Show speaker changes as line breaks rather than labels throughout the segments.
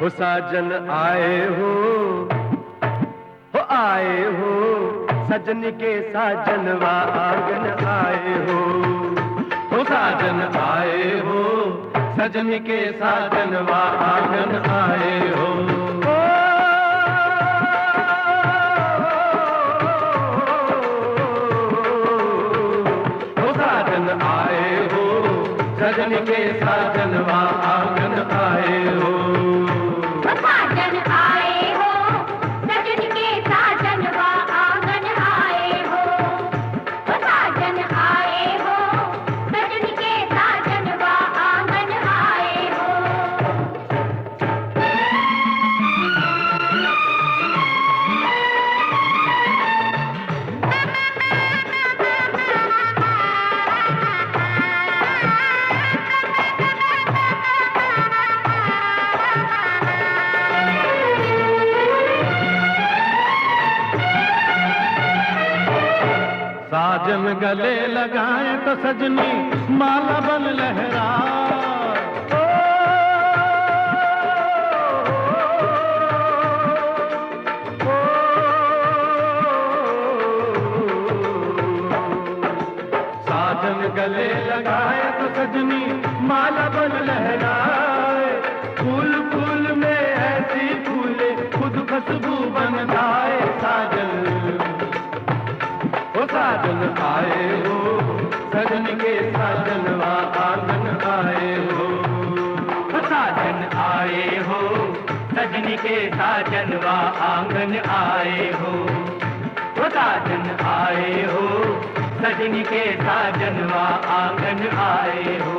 हो साजन आए हो सजन के साजनवा आंगन आए हो साजन आए हो सजन के साजनवा आंगन आए हो साजन आए हो सजन के साजनवा आंगन आए हो
साजन आए हो सजन के साजनवा आंगन आए हो साजन आए हो सजन के साजनवा आंगन आए हो
साजन गले लगाए तो सजनी माला बन लहरा साजन गले लगाए तो सजनी माला बन लहराए फूल फूल में ऐसी फूले खुद खुशबू बन जाए साजन साजन आए हो सजन के साजनवा आंगन आए हो
साजन आए हो सजन के साजनवा आंगन आए हो साजन आए हो सजन के साजनवा आंगन आए हो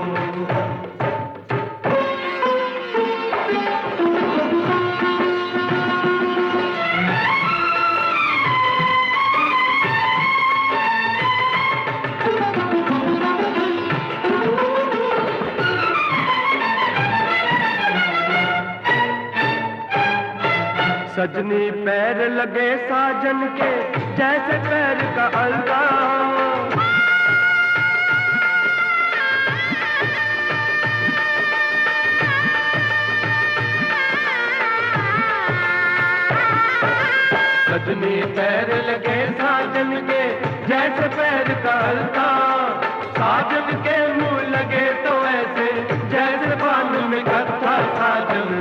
सजनी पैर लगे साजन के जैसे पैर का अलता सजनी पैर लगे साजन के जैसे पैर का अलता साजन के मुंह लगे तो ऐसे जैसे बाल में कथा साजन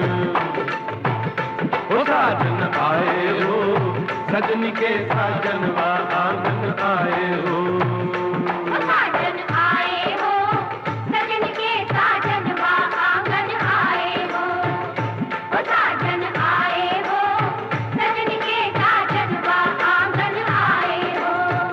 साजन आए हो सजन के साजनवा आंगन आए हो
साजन आए हो सजन के साजनवा आंगन आए हो साजन आए हो सजन के साजनवा आंगन आए हो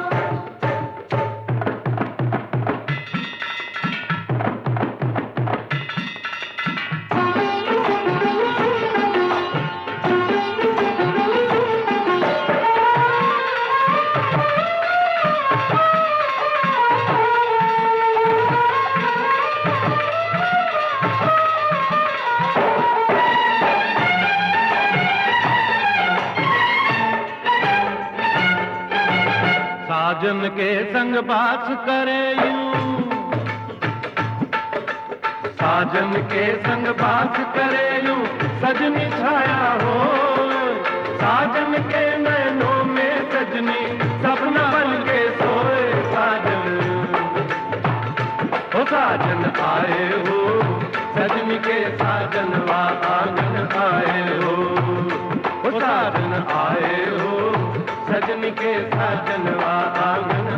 साजन के संग बात करे यूं साजन के संग बात करे यूं सजनी छाया हो साजन के नैनों में सजनी सपना बन के सोए साजन साजन आए हो सजनी के साजनवा आंगन आए हो साजन आए हो सजन के साजनवा आंगन